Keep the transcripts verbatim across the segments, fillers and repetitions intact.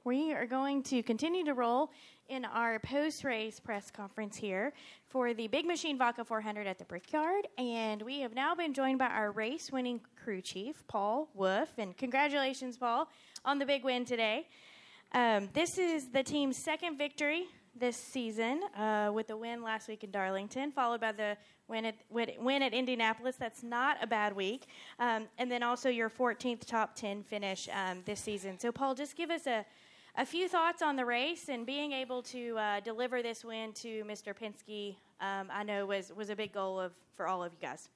We are going to continue to roll in our post-race press conference here for the Big Machine Vodka four hundred at the Brickyard, and we have now been joined by our race-winning crew chief, Paul Wolf, and congratulations, Paul, on the big win today. Um, this is the team's second victory this season, uh, with the win last week in Darlington, followed by the win at, win at Indianapolis. That's not a bad week. Um, and then also your fourteenth top ten finish um, this season. So, Paul, just give us a, a few thoughts on the race and being able to uh, deliver this win to Mister Penske, um, I know was, was a big goal of for all of you guys.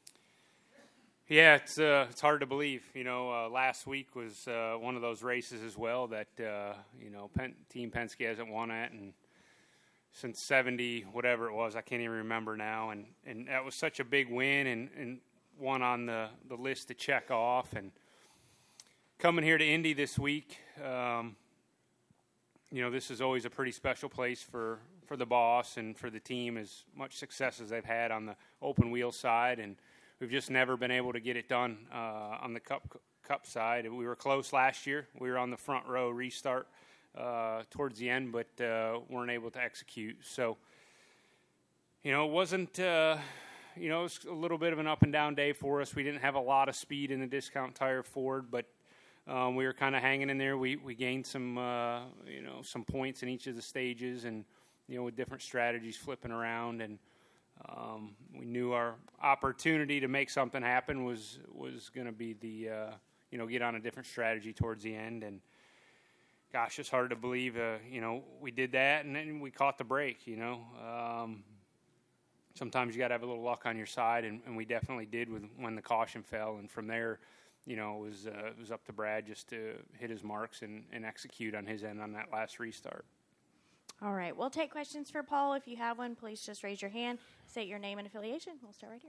Yeah, it's uh, it's hard to believe. You know, uh, last week was uh, one of those races as well that, uh, you know, Pen- Team Penske hasn't won at, and since seventy, whatever it was, I can't even remember now. And, and that was such a big win and, and one on the, the list to check off. And coming here to Indy this week, um, you know, this is always a pretty special place for, for the boss and for the team, as much success as they've had on the open wheel side. And we've just never been able to get it done uh, on the cup, cup side. We were close last year. We were on the front row restart Uh, towards the end, but uh, weren't able to execute. So, you know, it wasn't, uh, you know, it was a little bit of an up and down day for us. We didn't have a lot of speed in the Discount Tire Ford, but um, we were kind of hanging in there. We we gained some, uh, you know, some points in each of the stages, and you know, with different strategies flipping around, and um, we knew our opportunity to make something happen was was going to be the, uh, you know, get on a different strategy towards the end. And gosh, it's hard to believe, uh, you know, we did that and then we caught the break, you know. Um, sometimes you got to have a little luck on your side, and, and we definitely did with when the caution fell. And from there, you know, it was, uh, it was up to Brad just to hit his marks and, and execute on his end on that last restart. All right, we'll take questions for Paul. If you have one, please just raise your hand, state your name and affiliation. We'll start right here.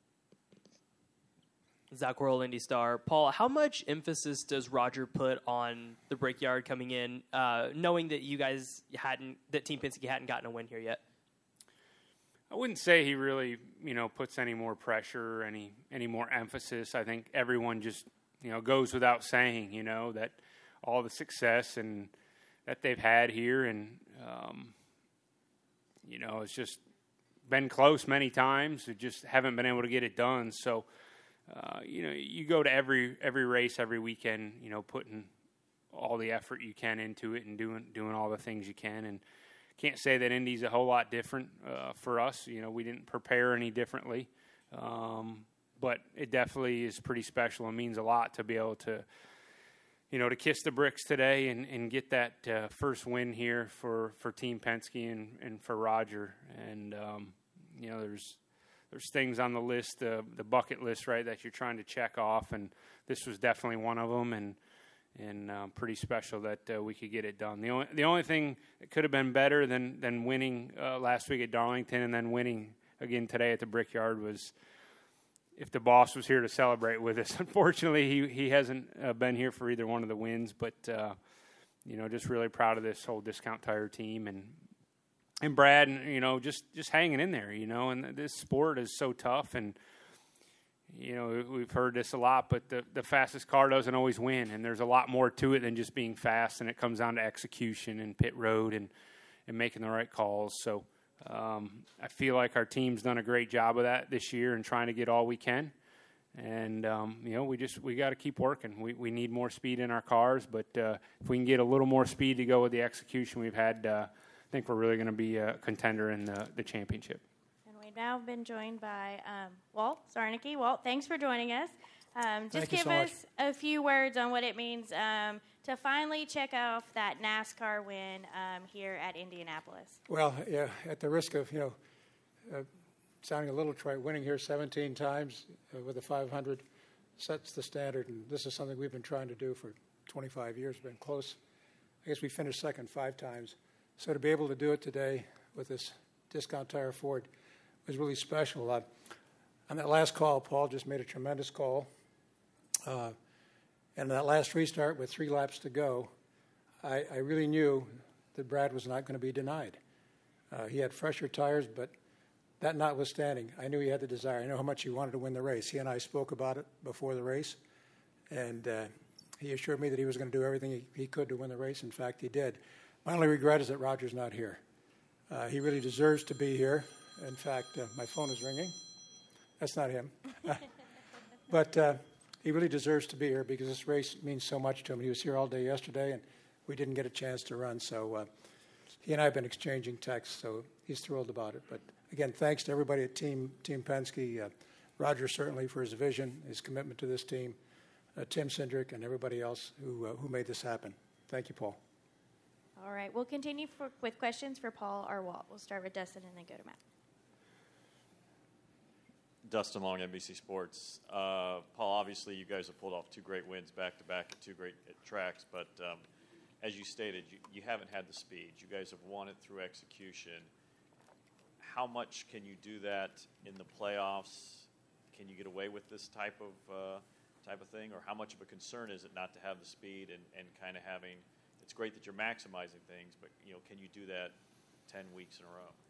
Zach Worrell, Indy Star. Paul, how much emphasis does Roger put on the Brickyard coming in, uh, knowing that you guys hadn't, that Team Penske hadn't gotten a win here yet? I wouldn't say he really, you know, puts any more pressure, any any more emphasis. I think everyone just, you know, goes without saying, you know, that all the success and that they've had here, and um, you know, it's just been close many times. We just haven't been able to get it done. So. Uh, you know, you go to every every race, every weekend, you know, putting all the effort you can into it and doing doing all the things you can. And can't say that Indy's a whole lot different uh, for us. You know, we didn't prepare any differently. Um, but it definitely is pretty special and means a lot to be able to, you know, to kiss the bricks today and, and get that uh, first win here for, for Team Penske and, and for Roger. And, um, you know, there's There's things on the list, uh, the bucket list, right, that you're trying to check off, and this was definitely one of them, and and uh, pretty special that uh, we could get it done. The only the only thing that could have been better than than winning uh, last week at Darlington and then winning again today at the Brickyard was if the boss was here to celebrate with us. Unfortunately, he he hasn't uh, been here for either one of the wins, but uh, you know, just really proud of this whole Discount Tire team and. And Brad, you know, just, just hanging in there, you know, and this sport is so tough. And, you know, we've heard this a lot, but the, the fastest car doesn't always win. And there's a lot more to it than just being fast. And it comes down to execution and pit road and, and making the right calls. So um, I feel like our team's done a great job of that this year and trying to get all we can. And, um, you know, we just we got to keep working. We we need more speed in our cars. But uh, if we can get a little more speed to go with the execution we've had, uh, I think we're really going to be a contender in the, the championship. And we've now been joined by um, Walt Sarnicki. Walt, thanks for joining us. Um, just Thank you give so us much. a few words on what it means um, to finally check off that NASCAR win um, here at Indianapolis. Well, yeah, at the risk of, you know, uh, sounding a little trite, winning here seventeen times uh, with a five hundred sets the standard, and this is something we've been trying to do for twenty-five years, been close. I guess we finished second five times. So to be able to do it today with this Discount Tire Ford was really special. Uh, on that last call, Paul just made a tremendous call. Uh, and that last restart with three laps to go, I, I really knew that Brad was not going to be denied. Uh, he had fresher tires, but that notwithstanding, I knew he had the desire. I know how much he wanted to win the race. He and I spoke about it before the race. And uh, he assured me that he was going to do everything he, he could to win the race. In fact, he did. My only regret is that Roger's not here. Uh, he really deserves to be here. In fact, uh, my phone is ringing. That's not him. But uh, he really deserves to be here because this race means so much to him. He was here all day yesterday, and we didn't get a chance to run. So uh, he and I have been exchanging texts, so he's thrilled about it. But again, thanks to everybody at Team Team Penske. Uh, Roger certainly for his vision, his commitment to this team. Uh, Tim Cindric and everybody else who uh, who made this happen. Thank you, Paul. All right, we'll continue for, with questions for Paul or Walt. We'll start with Dustin and then go to Matt. Dustin Long, N B C Sports. Uh, Paul, obviously you guys have pulled off two great wins back-to-back at two great tracks, but um, as you stated, you, you haven't had the speed. You guys have won it through execution. How much can you do that in the playoffs? Can you get away with this type of uh, type of thing, or how much of a concern is it not to have the speed and, and kind of having? It's great that you're maximizing things, but you know, can you do that ten weeks in a row?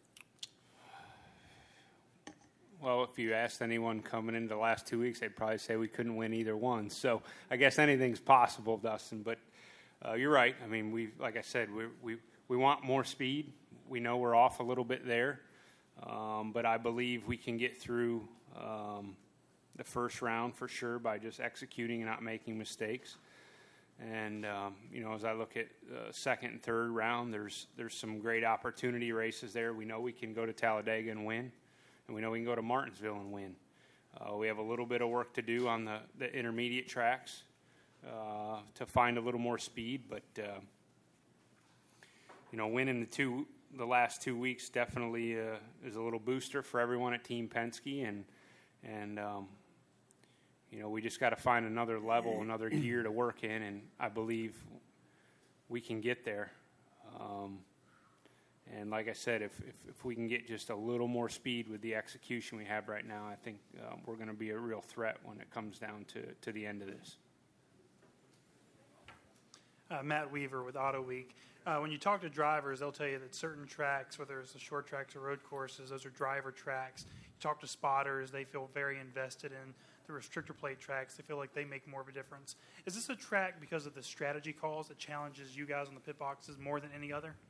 Well, if you asked anyone coming into the last two weeks, they'd probably say we couldn't win either one. So I guess anything's possible, Dustin. But uh, you're right. I mean, we, like I said, we we we want more speed. We know we're off a little bit there, um, but I believe we can get through um, the first round for sure by just executing and not making mistakes. And um, you know, as I look at uh, second and third round, there's there's some great opportunity races there. We know we can go to Talladega and win. And we know we can go to Martinsville and win. Uh, we have a little bit of work to do on the, the intermediate tracks uh, to find a little more speed. But, uh, you know, winning the two the last two weeks definitely uh, is a little booster for everyone at Team Penske. And, and um, you know, we just got to find another level, another gear to work in. And I believe we can get there. Um And like I said, if, if, if we can get just a little more speed with the execution we have right now, I think uh, we're going to be a real threat when it comes down to, to the end of this. Uh, Matt Weaver with Auto Week. Uh, when you talk to drivers, they'll tell you that certain tracks, whether it's the short tracks or road courses, those are driver tracks. You talk to spotters, they feel very invested in the restrictor plate tracks. They feel like they make more of a difference. Is this a track because of the strategy calls that challenges you guys on the pit boxes more than any other?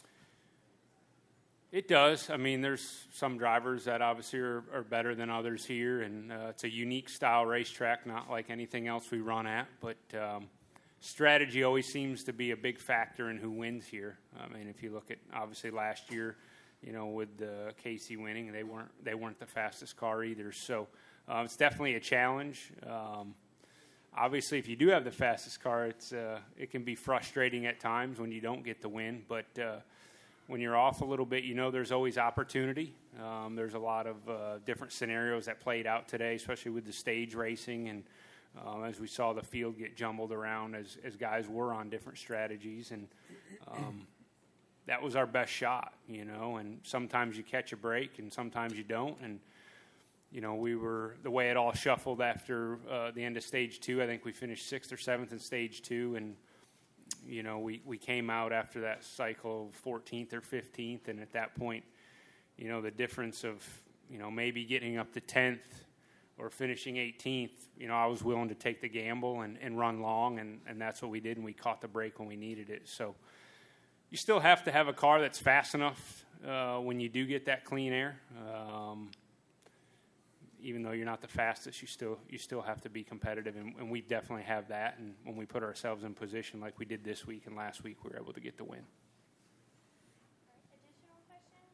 It does. I mean, there's some drivers that obviously are, are better than others here, and uh, it's a unique style racetrack, not like anything else we run at. But um, strategy always seems to be a big factor in who wins here. I mean, if you look at obviously last year, you know, with uh, Casey winning, they weren't they weren't the fastest car either. So uh, it's definitely a challenge. Um, obviously, if you do have the fastest car, it's uh, it can be frustrating at times when you don't get the win, but. Uh, When you're off a little bit, you know there's always opportunity. Um, there's a lot of uh, different scenarios that played out today, especially with the stage racing. And um, as we saw the field get jumbled around as, as guys were on different strategies. And um, that was our best shot, you know. And sometimes you catch a break and sometimes you don't. And, you know, we were – the way it all shuffled after uh, the end of stage two, I think we finished sixth or seventh in stage two. And – you know, we, we came out after that cycle fourteenth or fifteenth, and at that point, you know, the difference of, you know, maybe getting up to tenth or finishing eighteenth, you know, I was willing to take the gamble and, and run long, and, and that's what we did, and we caught the break when we needed it. So you still have to have a car that's fast enough uh, when you do get that clean air. Um, even though you're not the fastest, you still you still have to be competitive, and, and we definitely have that. And when we put ourselves in position like we did this week and last week, we were able to get the win. Additional questions?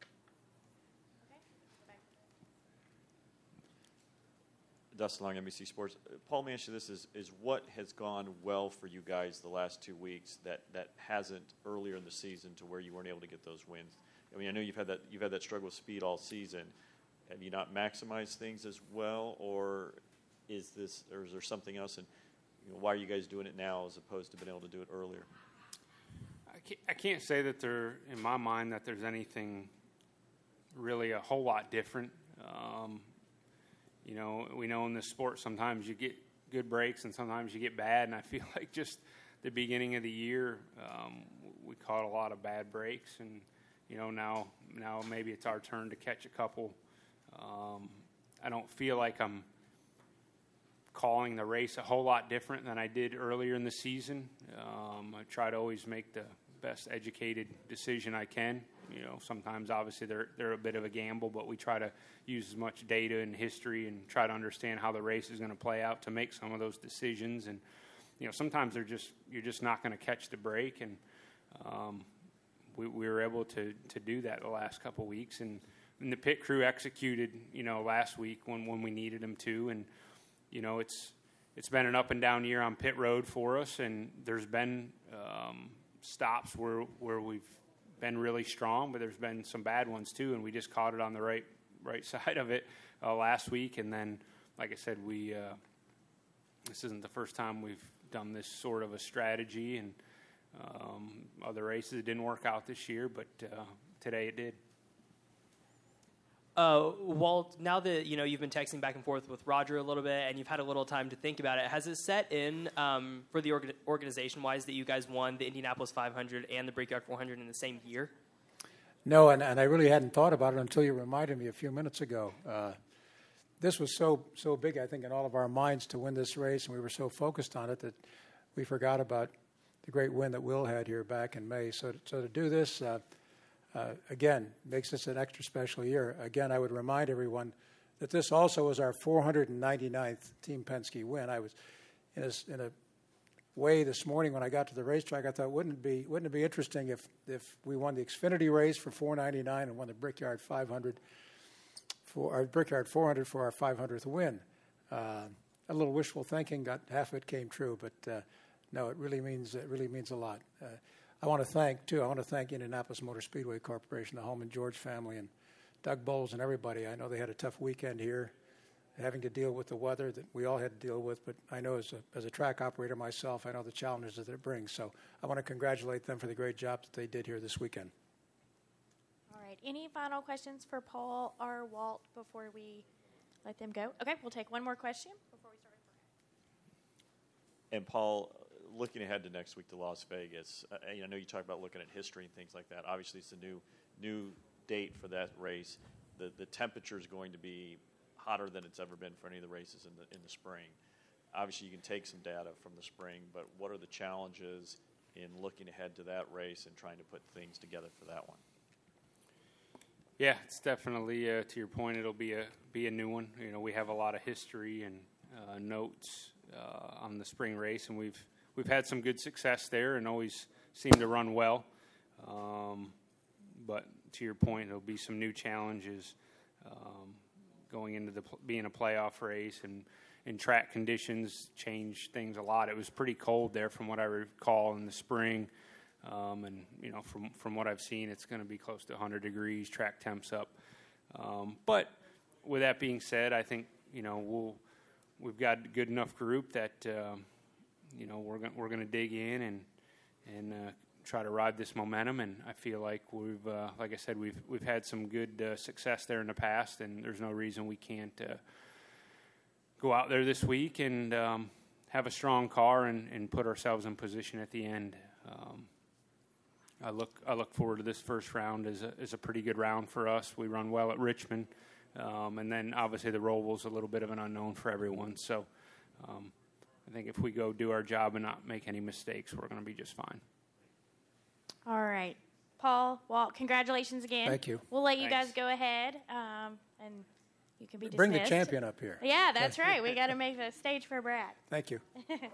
Okay. Dustin Long, N B C Sports. Paul, let me ask you this: is is what has gone well for you guys the last two weeks that, that hasn't earlier in the season to where you weren't able to get those wins? I mean, I know you've had that you've had that struggle with speed all season. Have you not maximized things as well, or is this, or is there something else? And you know, why are you guys doing it now as opposed to being able to do it earlier? I can't, I can't say that there, in my mind, that there's anything really a whole lot different. Um, you know, we know in this sport sometimes you get good breaks and sometimes you get bad, and I feel like just the beginning of the year um, we caught a lot of bad breaks, and you know now now maybe it's our turn to catch a couple. Um, I don't feel like I'm calling the race a whole lot different than I did earlier in the season. Um, I try to always make the best educated decision I can. You know, sometimes obviously they're they're a bit of a gamble, but we try to use as much data and history and try to understand how the race is going to play out to make some of those decisions. And you know, sometimes they're just you're just not going to catch the break, and um, we, we were able to to do that the last couple of weeks. And, and the pit crew executed, you know, last week when, when we needed them to. And you know, it's it's been an up and down year on pit road for us, and there's been um, stops where where we've been really strong, but there's been some bad ones too, and we just caught it on the right right side of it uh, last week. And then, like I said, we uh, this isn't the first time we've done this sort of a strategy, and um, other races it didn't work out this year, but uh, today it did. Uh, Walt, now that you know you've been texting back and forth with Roger a little bit, and you've had a little time to think about it, has it set in um, for the orga- organization-wise that you guys won the Indianapolis five hundred and the Brickyard four hundred in the same year? No, and, and I really hadn't thought about it until you reminded me a few minutes ago. Uh, this was so so big, I think, in all of our minds to win this race, and we were so focused on it that we forgot about the great win that Will had here back in May. So, so to do this. Uh, Uh, again, makes this an extra special year. Again, I would remind everyone that this also was our four hundred ninety-ninth Team Penske win. I was in a, in a way this morning when I got to the racetrack, I thought, wouldn't it be wouldn't it be interesting if if we won the Xfinity race for four ninety-nine and won the Brickyard five hundred for our Brickyard four hundred for our five hundredth win. Uh, a little wishful thinking, got half of it came true, but uh, no, it really means it really means a lot. Uh, I want to thank, too, I want to thank Indianapolis Motor Speedway Corporation, the Holman George family, and Doug Bowles and everybody. I know they had a tough weekend here, having to deal with the weather that we all had to deal with, but I know as a, as a track operator myself, I know the challenges that it brings. So I want to congratulate them for the great job that they did here this weekend. All right. Any final questions for Paul or Walt before we let them go? Okay, we'll take one more question before we start. And Paul, looking ahead to next week to Las Vegas, uh, I know you talk about looking at history and things like that. Obviously, it's a new new date for that race. The the temperature is going to be hotter than it's ever been for any of the races in the in the spring. Obviously, you can take some data from the spring, but what are the challenges in looking ahead to that race and trying to put things together for that one? Yeah, it's definitely uh, to your point. It'll be a be a new one. You know, we have a lot of history and uh, notes uh, on the spring race, and we've We've had some good success there and always seem to run well. Um, but to your point, there'll be some new challenges um, going into the pl- being a playoff race, and, and track conditions change things a lot. It was pretty cold there from what I recall in the spring. Um, and, you know, from, from what I've seen, it's going to be close to one hundred degrees, track temps up. Um, but with that being said, I think, you know, we'll, we've got a good enough group that um, – you know, we're going we're going to dig in and and uh, try to ride this momentum. And I feel like we've, uh, like I said, we've we've had some good uh, success there in the past, and there's no reason we can't uh, go out there this week and um, have a strong car and, and put ourselves in position at the end. Um, I look I look forward to this first round as a as a pretty good round for us. We run well at Richmond, um, and then obviously the Roval's a little bit of an unknown for everyone. So. Um, I think if we go do our job and not make any mistakes, we're going to be just fine. All right. Paul, Walt, congratulations again. Thank you. We'll let you Thanks. guys go ahead, um, and you can be dismissed. Bring the champion up here. Yeah, that's right. We got to make the stage for Brad. Thank you.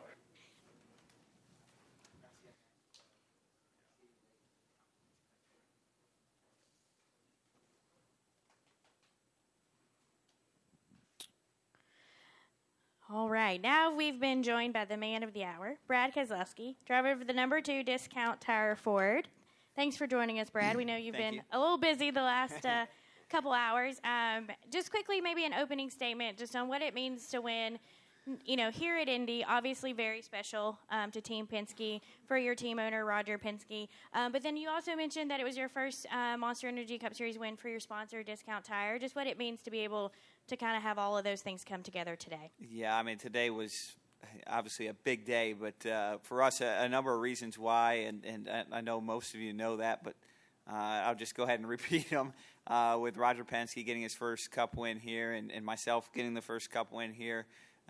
All right. Now we've been joined by the man of the hour, Brad Keselowski, driver of the number two Discount Tire Ford. Thanks for joining us, Brad. We know you've Thank been you. a little busy the last uh, couple hours. Um, just quickly, maybe an opening statement just on what it means to win. You know, here at Indy, obviously very special um, to Team Penske, for your team owner, Roger Penske. Um, but then you also mentioned that it was your first uh, Monster Energy Cup Series win for your sponsor, Discount Tire. Just what it means to be able to kind of have all of those things come together today. Yeah, I mean, today was obviously a big day, but uh, for us, a, a number of reasons why, and, and I know most of you know that, but uh, I'll just go ahead and repeat them. Uh, with Roger Penske getting his first Cup win here, and, and myself getting the first Cup win here,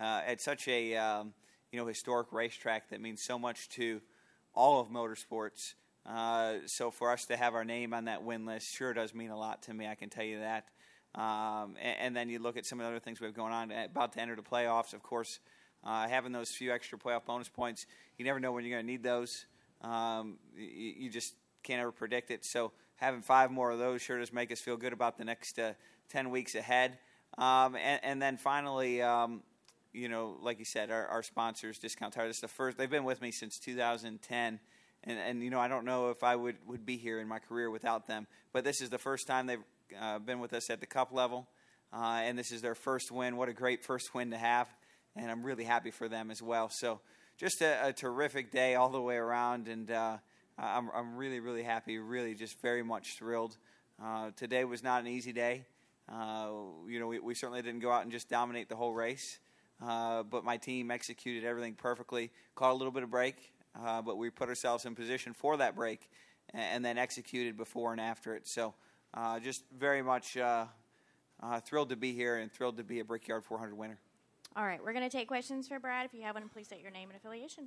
uh, at such a um, you know historic racetrack that means so much to all of motorsports. Uh, so for us to have our name on that win list sure does mean a lot to me. I can tell you that. Um, and, and then you look at some of the other things we have going on. About to enter the playoffs, of course. Uh, having those few extra playoff bonus points, you never know when you're going to need those. Um, you, you just can't ever predict it. So having five more of those sure does make us feel good about the next uh, ten weeks ahead. Um, and, and then finally, um, you know, like you said, our, our sponsors, Discount Tire, this is the first. They've been with me since two thousand ten. And, and you know, I don't know if I would, would be here in my career without them. But this is the first time they've uh, been with us at the Cup level. Uh, and this is their first win. What a great first win to have. And I'm really happy for them as well. So just a, a terrific day all the way around. And uh, I'm, I'm really, really happy, really just very much thrilled. Uh, today was not an easy day. Uh, you know, we, we certainly didn't go out and just dominate the whole race. Uh, but my team executed everything perfectly, caught a little bit of break, uh, but we put ourselves in position for that break and, and then executed before and after it. So uh, just very much uh, uh, thrilled to be here and thrilled to be a Brickyard four hundred winner. All right, we're going to take questions for Brad. If you have one, please state your name and affiliation.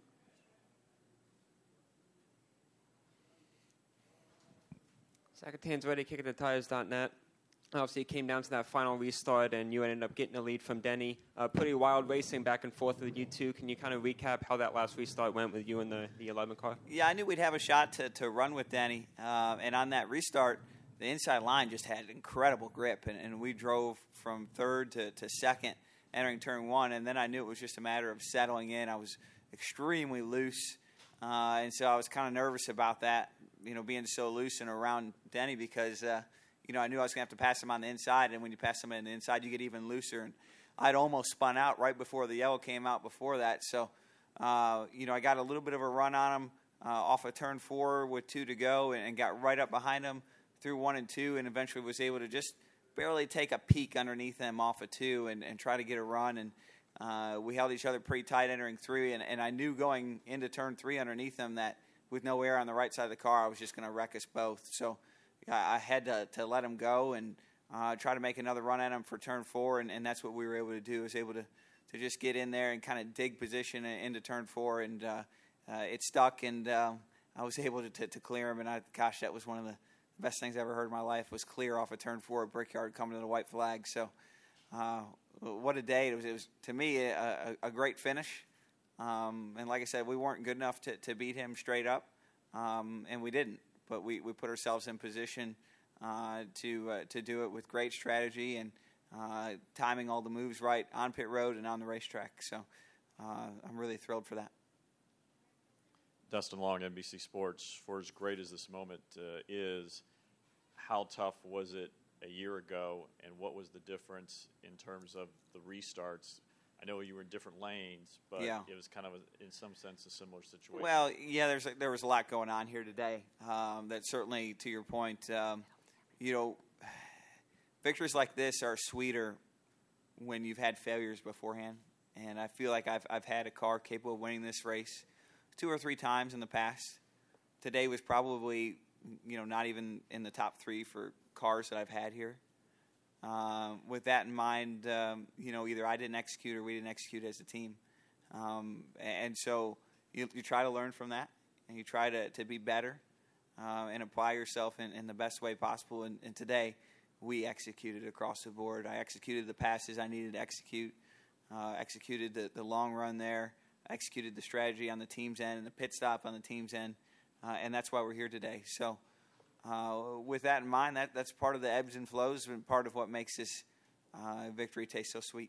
Zach ready, kicking the tires dot net. Obviously, it came down to that final restart, and you ended up getting a lead from Denny. Uh, pretty wild racing back and forth with you two. Can you kind of recap how that last restart went with you and the, the eleven car? Yeah, I knew we'd have a shot to, to run with Denny. Uh, and on that restart, the inside line just had incredible grip, and, and we drove from third to, to second, entering turn one, and then I knew it was just a matter of settling in. I was extremely loose, uh, and so I was kind of nervous about that, you know, being so loose and around Denny because, uh, you know, I knew I was going to have to pass him on the inside, and when you pass him on the inside, you get even looser. And I'd almost spun out right before the yellow came out before that. So, uh, you know, I got a little bit of a run on him uh, off of turn four with two to go and, and got right up behind him through one and two and eventually was able to just barely take a peek underneath them off of two and, and try to get a run. And uh, we held each other pretty tight entering three. And, and I knew going into turn three underneath them that with no air on the right side of the car, I was just going to wreck us both. So I had to, to let him go and uh, try to make another run at him for turn four. And, and that's what we were able to do, was able to, to just get in there and kind of dig position into turn four. And uh, uh, it stuck, and uh, I was able to, to, to clear him. And, I, gosh, that was one of the best things I ever heard in my life, was clear off of turn four at Brickyard coming to the white flag. So uh, what a day. It was, it was to me, a, a, a great finish. Um, and like I said, we weren't good enough to, to beat him straight up, um, and we didn't. But we, we put ourselves in position uh, to uh, to do it with great strategy and uh, timing all the moves right on pit road and on the racetrack. So uh, I'm really thrilled for that. Dustin Long, N B C Sports. For as great as this moment uh, is, how tough was it a year ago, and what was the difference in terms of the restarts? I know you were in different lanes, but yeah. It was kind of, a, in some sense, a similar situation. Well, yeah, there's a, there was a lot going on here today. Um, that certainly, to your point, um, you know, victories like this are sweeter when you've had failures beforehand. And I feel like I've I've had a car capable of winning this race two or three times in the past. Today was probably, you know, not even in the top three for cars that I've had here. Um, with that in mind, um, you know, either I didn't execute or we didn't execute as a team. Um, and so you, you try to learn from that, and you try to, to be better uh, and apply yourself in, in the best way possible. And, and today we executed across the board. I executed the passes I needed to execute, uh, executed the, the long run there, executed the strategy on the team's end and the pit stop on the team's end, uh, and that's why we're here today. So uh, with that in mind, that, that's part of the ebbs and flows and part of what makes this uh, victory taste so sweet.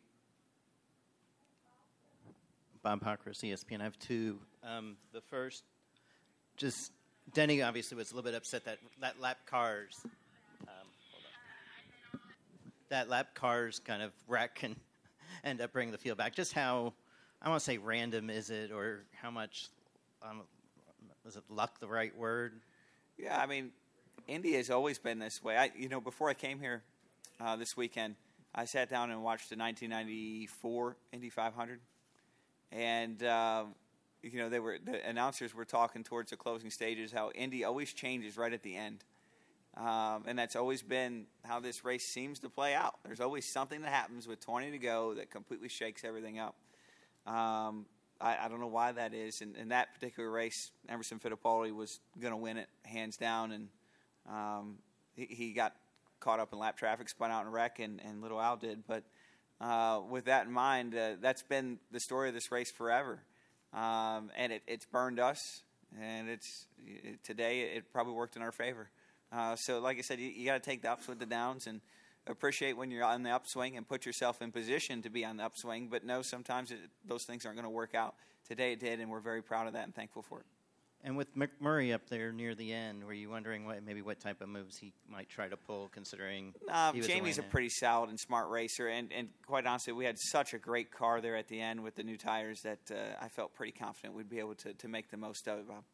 Bob Hawkers, E S P N. I have two. Um, the first, just Denny obviously was a little bit upset that, that lap cars, um, hold on. that lap cars kind of wreck and end up bringing the field back. Just how, I want to say random is it, or how much, um, is it luck the right word? Yeah, I mean, Indy has always been this way. I, you know, before I came here uh, this weekend, I sat down and watched the nineteen ninety-four Indy five hundred. And, uh, you know, they were the announcers were talking towards the closing stages how Indy always changes right at the end. Um, and that's always been how this race seems to play out. There's always something that happens with twenty to go that completely shakes everything up. Um, I, I don't know why that is. In, in that particular race, Emerson Fittipaldi was going to win it hands down, and um, he, he got caught up in lap traffic, spun out in a wreck, and, and Little Al did. But uh, with that in mind, uh, that's been the story of this race forever, um, and it, it's burned us. And it's it, today it probably worked in our favor. Uh, so, like I said, you, you got to take the ups with the downs and appreciate when you're on the upswing and put yourself in position to be on the upswing. But no, sometimes it, those things aren't going to work out. Today it did, and we're very proud of that and thankful for it. And with McMurray up there near the end, were you wondering what, maybe what type of moves he might try to pull, considering uh, he was Jamie's a away now? pretty solid and smart racer, and, and quite honestly, we had such a great car there at the end with the new tires that uh, I felt pretty confident we'd be able to, to make the most of it, Bob.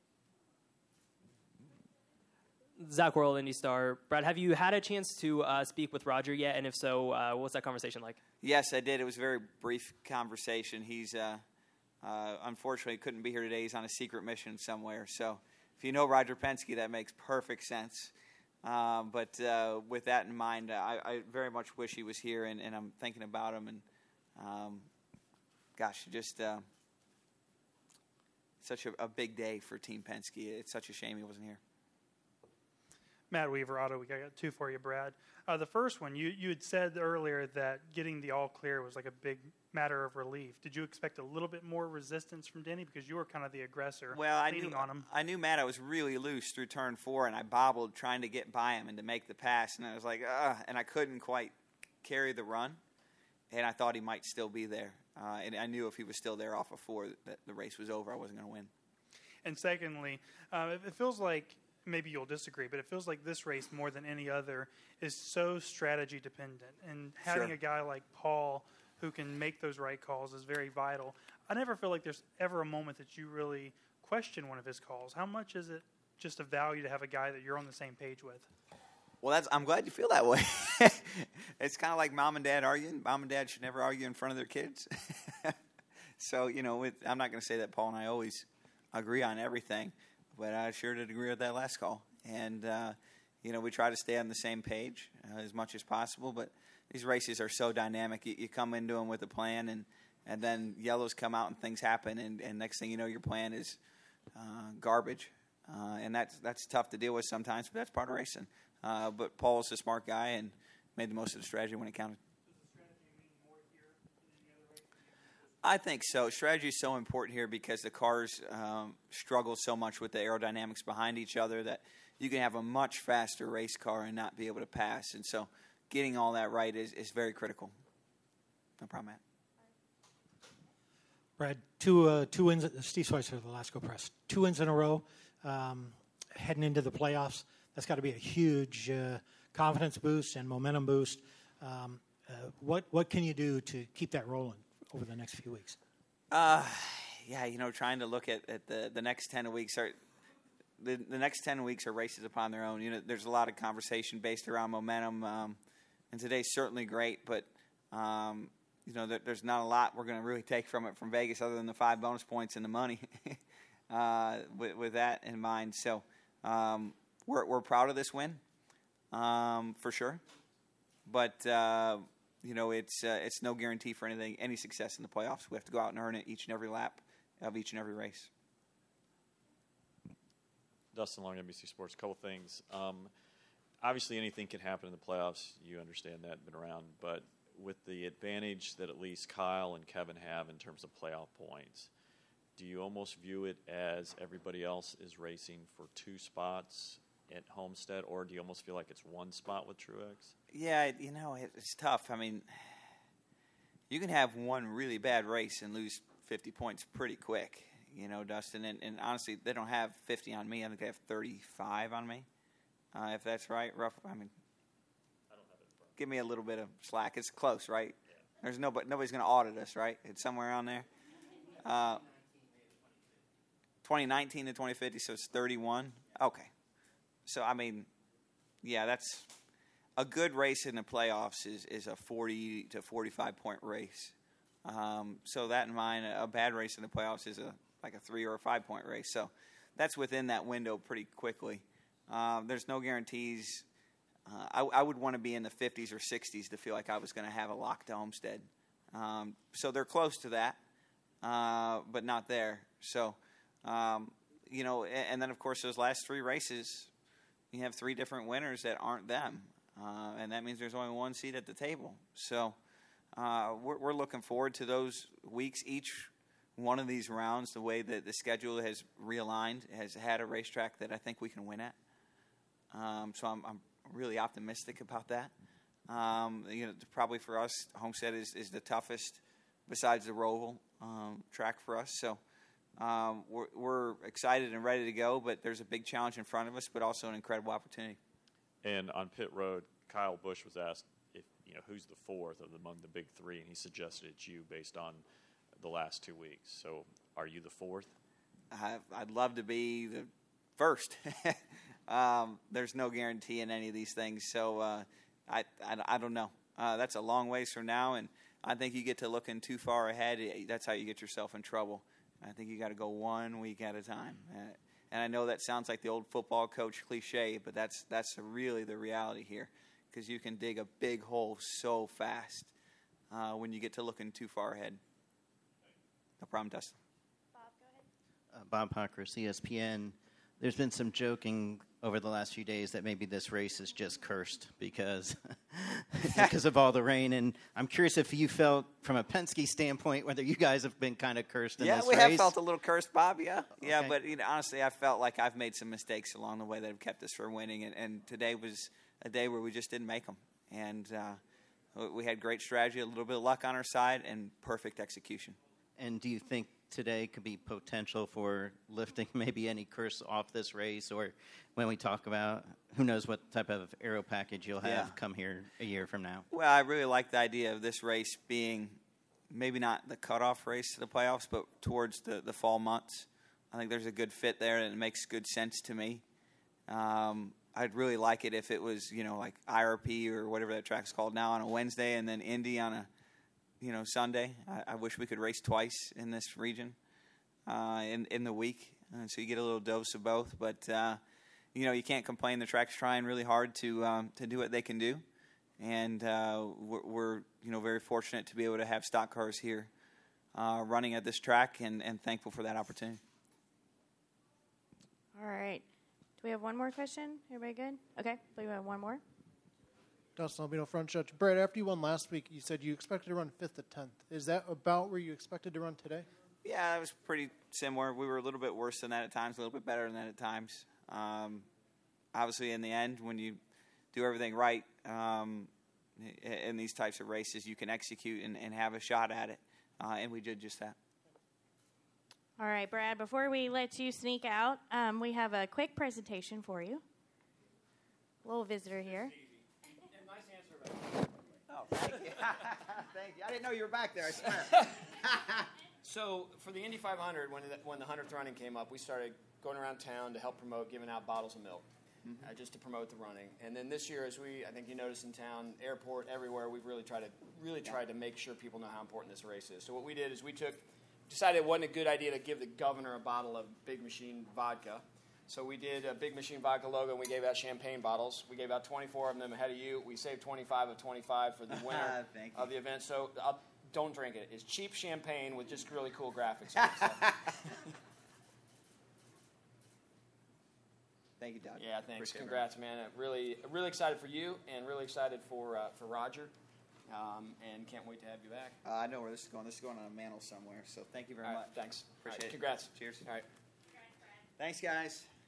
Zach Worrell, Indy Star. Brad, have you had a chance to uh, speak with Roger yet? And if so, uh, what was that conversation like? Yes, I did. It was a very brief conversation. He's uh, uh, unfortunately couldn't be here today. He's on a secret mission somewhere. So if you know Roger Penske, that makes perfect sense. Um, but uh, with that in mind, I, I very much wish he was here, and, and I'm thinking about him. And um, gosh, just uh, such a, a big day for Team Penske. It's such a shame he wasn't here. Matt Weaver, Auto Week. I got two for you, Brad. Uh, the first one, you, you had said earlier that getting the all clear was like a big matter of relief. Did you expect a little bit more resistance from Denny because you were kind of the aggressor, well, I leading knew, on him? I knew Matt. I was really loose through turn four, and I bobbled trying to get by him and to make the pass, and I was like, ugh, and I couldn't quite carry the run, and I thought he might still be there. Uh, and I knew if he was still there off of four that the race was over. I wasn't going to win. And secondly, uh, it, it feels like, maybe you'll disagree, but it feels like this race more than any other is so strategy dependent. And having Sure. a guy like Paul who can make those right calls is very vital. I never feel like there's ever a moment that you really question one of his calls. How much is it just a value to have a guy that you're on the same page with? Well, that's, I'm glad you feel that way. It's kind of like mom and dad arguing. Mom and dad should never argue in front of their kids. So, you know, with, I'm not going to say that Paul and I always agree on everything, but I sure did agree with that last call. And, uh, you know, we try to stay on the same page uh, as much as possible. But these races are so dynamic. You, you come into them with a plan, and, and then yellows come out and things happen. And, and next thing you know, your plan is uh, garbage. Uh, and that's, that's tough to deal with sometimes, but that's part of racing. Uh, but Paul's a smart guy and made the most of the strategy when it counted. I think so. Strategy is so important here because the cars um, struggle so much with the aerodynamics behind each other that you can have a much faster race car and not be able to pass. And so getting all that right is, is very critical. No problem, Matt. Brad, two uh, two wins. Steve Schweitzer of the Lasco Press. Two wins in a row, um, heading into the playoffs. That's got to be a huge uh, confidence boost and momentum boost. Um, uh, what what can you do to keep that rolling over the next few weeks? Uh, yeah, you know, trying to look at, at the, the next ten weeks are the, the next ten weeks are races upon their own. You know, there's a lot of conversation based around momentum, um, and today's certainly great, but um, you know, there, there's not a lot we're going to really take from it from Vegas other than the five bonus points and the money. uh, with, with that in mind, so um, we're we're proud of this win, um, for sure, but. Uh, You know, it's uh, it's no guarantee for anything, any success in the playoffs. We have to go out and earn it each and every lap of each and every race. Dustin Long, N B C Sports. A couple things. Um, obviously, anything can happen in the playoffs. You understand that, been around. But with the advantage that at least Kyle and Kevin have in terms of playoff points, do you almost view it as everybody else is racing for two spots at Homestead, or do you almost feel like it's one spot with Truex? Yeah, you know, it's tough. I mean, you can have one really bad race and lose fifty points pretty quick, you know, Dustin. And, and honestly, they don't have fifty on me. I think they have thirty-five on me, uh, if that's right. Rough. I mean, I don't have it. Give me a little bit of slack. It's close, right? Yeah. There's nobody, nobody's going to audit us, right? It's somewhere around there. Uh, twenty nineteen to twenty fifty, so it's thirty-one. Okay. So, I mean, yeah, that's a good race in the playoffs is, is a forty to forty-five point race. Um, so that in mind, a bad race in the playoffs is a like a three or a five point race. So that's within that window pretty quickly. Um, there's no guarantees. Uh, I, I would want to be in the fifties or sixties to feel like I was going to have a lock to Homestead. Um, so they're close to that. uh, but not there. So, um, you know, and, and then, of course, those last three races, you have three different winners that aren't them. Uh, and that means there's only one seat at the table. So uh, we're, we're looking forward to those weeks. Each one of these rounds, the way that the schedule has realigned, has had a racetrack that I think we can win at. Um, so I'm, I'm really optimistic about that. Um, you know, probably for us, Homestead is, is the toughest besides the Roval um, track for us. So um, we're, we're excited and ready to go, but there's a big challenge in front of us, but also an incredible opportunity. And on pit road, Kyle Busch was asked if you know who's the fourth of among the big three, and he suggested it's you based on the last two weeks. So, are you the fourth? I, I'd love to be the first. um, there's no guarantee in any of these things, so uh, I, I I don't know. Uh, that's a long ways from now, and I think you get to looking too far ahead. That's how you get yourself in trouble. I think you got to go one week at a time. Uh, And I know that sounds like the old football coach cliche, but that's that's really the reality here, because you can dig a big hole so fast uh, when you get to looking too far ahead. No problem, Dustin. Bob, go ahead. Uh, Bob Hawkers, E S P N. There's been some joking over the last few days that maybe this race is just cursed because because of all the rain. And I'm curious if you felt, from a Penske standpoint, whether you guys have been kind of cursed in yeah, this we race. have felt a little cursed, Bob. Yeah, Okay. yeah. But you know, honestly, I felt like I've made some mistakes along the way that have kept us from winning. And, and today was a day where we just didn't make them. And uh, we had great strategy, a little bit of luck on our side, and perfect execution. And do you think today could be potential for lifting maybe any curse off this race, or when we talk about who knows what type of aero package you'll have Yeah. come here a year from now? Well, I really like the idea of this race being maybe not the cutoff race to the playoffs, but towards the, the fall months. I think there's a good fit there, and it makes good sense to me. Um, I'd really like it if it was, you know, like I R P or whatever that track's called now on a Wednesday, and then Indy on a you know, Sunday. I, I wish we could race twice in this region uh, in in the week, uh, so you get a little dose of both. But uh, you know, you can't complain. The track's trying really hard to um, to do what they can do, and uh, we're, we're you know very fortunate to be able to have stock cars here uh, running at this track, and, and thankful for that opportunity. All right. Do we have one more question? Everybody good? Okay. We have one more. Dustin Albino, front stretch. Brad, after you won last week, you said you expected to run fifth to tenth. Is that about where you expected to run today? Yeah, it was pretty similar. We were a little bit worse than that at times, a little bit better than that at times. Um, obviously, in the end, when you do everything right um, in these types of races, you can execute and, and have a shot at it, uh, and we did just that. All right, Brad, before we let you sneak out, um, we have a quick presentation for you. A little visitor here. Oh, thank you. Thank you. I didn't know you were back there, I swear. So for the Indy five hundred, when the, when the hundredth running came up, we started going around town to help promote giving out bottles of milk, mm-hmm. uh, just to promote the running. And then this year, as we, I think you noticed in town, airport, everywhere, we've really tried to really tried to make sure people know how important this race is. So what we did is we took, decided it wasn't a good idea to give the governor a bottle of Big Machine vodka. So we did a Big Machine vodka logo, and we gave out champagne bottles. We gave out twenty-four of them ahead of you. We saved twenty-five of twenty-five for the winner of the event. So I'll, don't drink it. It's cheap champagne with just really cool graphics on it. Thank you, Doug. Yeah, thanks. Appreciate Congrats, it. man. Really, really excited for you, and really excited for uh, for Roger, um, and can't wait to have you back. Uh, I know where this is going. This is going on a mantle somewhere. So thank you very All right, much. Thanks. Appreciate All right, it. congrats. Cheers. All right. Thanks, guys.